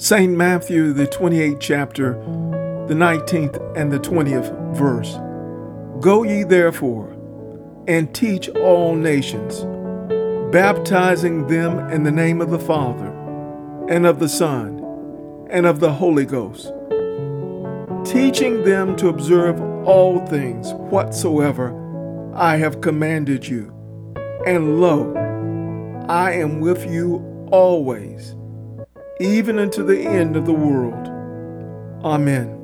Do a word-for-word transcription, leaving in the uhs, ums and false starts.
Saint Matthew, the twenty-eighth chapter, the nineteenth and the twentieth verse. Go ye therefore, and teach all nations, baptizing them in the name of the Father, and of the Son, and of the Holy Ghost, teaching them to observe all things whatsoever I have commanded you. And lo, I am with you always, even unto the end of the world. Amen.